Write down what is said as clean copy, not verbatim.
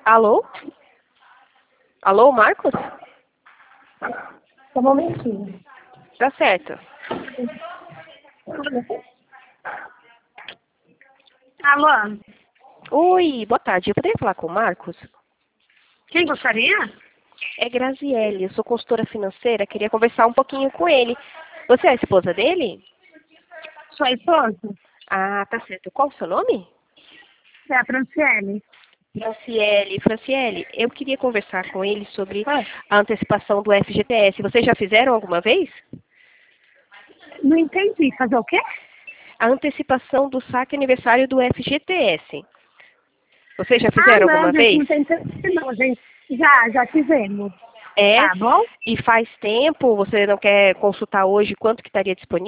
Alô? Alô, Marcos? Só um momentinho. Tá certo. Alô? Oi, boa tarde. Eu poderia falar com o Marcos? Quem gostaria? É Graziele, eu sou consultora financeira, queria conversar um pouquinho com ele. Você é a esposa dele? Sua esposa? Ah, tá certo. Qual o seu nome? É a Franciele. Franciele, eu queria conversar com ele sobre a antecipação do FGTS. Vocês já fizeram alguma vez? Não entendi. Fazer o quê? A antecipação do saque aniversário do FGTS. Vocês já Ah, fizeram não, alguma gente, vez? não tem interesse não, gente. Já fizemos. É? Tá bom? E faz tempo, você não quer consultar hoje quanto que estaria disponível?